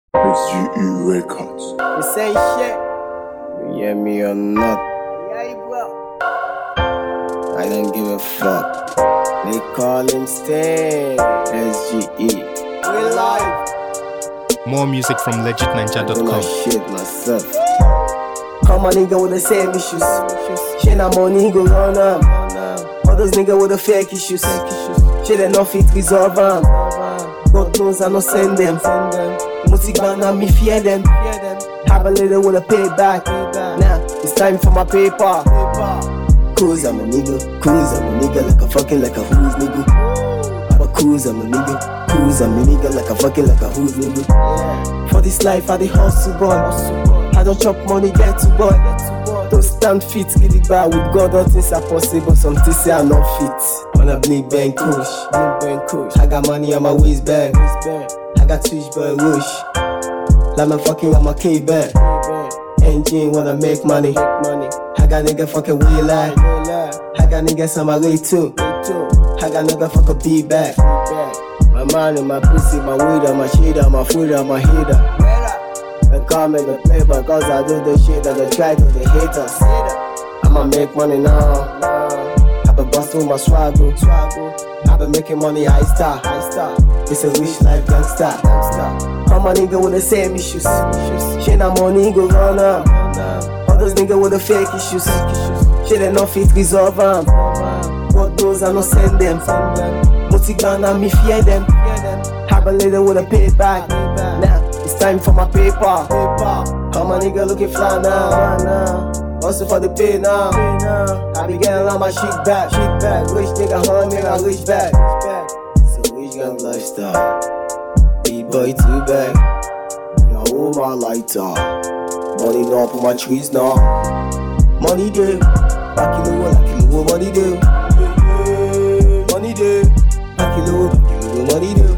SGE Records. You say shit, you hear me or not? Yeah, bro. I don't give a fuck. They call him Sting. SGE. We live. More music from I do my legitninja.com. shit myself. Come on, nigga with the same issues. Shit, na money go run am. All those niggas with the fake issues. Shit, they no fit resolve am. God knows I no send them. Mutigban and me fear them. Have a little with a payback. Now it's time for my paper. Cause I'm a nigga, like a fucking like a who's nigga. I'm a cruise, I'm a nigga, cruise, I'm a nigga like a fucking like a who's nigga. For this life I dey hustle boy. I don't chop money get to boy. Don't stand fit, get it back with God. All things are possible, some things say I'm not fit. When I blink bang kush, I got money on my waistband. I got twitch boy rush. Like my fucking on my K-band. Engine wanna make money. I got nigga fucking way like. I got niggas on my way too. I got nigga fuck a beat back. My money, my pussy, my weed, my shit, my food, my heater. They call me the paper cause I do the shit that they try to the haters. I'ma make money now. I been bustin' with my swaggle. I been making money high star. It's a rich life gangsta. All my nigga with the same issues. Shit, na money go run am. All those niggas with the fake issues. Shit, they no fit resolve am. God knows I no send them. Mutigban and me fear them. Have a little with a payback. Now it's time for my paper. All my nigga looking fly now. Also for the pay now. I be getting all my shit back. Rich nigga, nigga, rich back. So rich gang lifestyle. Big boy too bad. Now all my lighter. Money now for my trees now. Money day. Back in the world, money day. Money day. Back in the world, money day.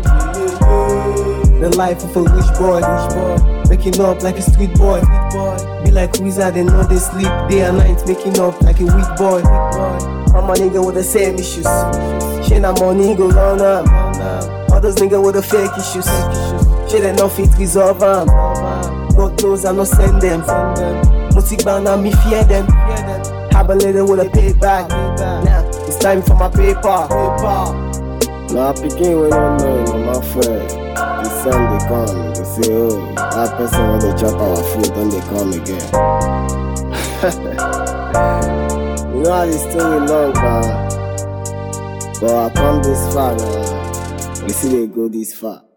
The life of a rich boy. Making up like a street boy. Be like wizard and know they sleep day and night. Making up like a weak boy. All my nigga with the same issues. Shit, na money go round am. All those niggas with the fake issues. Shit, they no fit resolve am. God knows I no send them. Mutigban and me fear them. Have a little with a payback. Now it's time for my paper. Now picking when I'm knowing my friend. The sun they come, they say, oh, that person when they chop our food, then they come again. You know how the story long, but I come this far now. You see they go this far.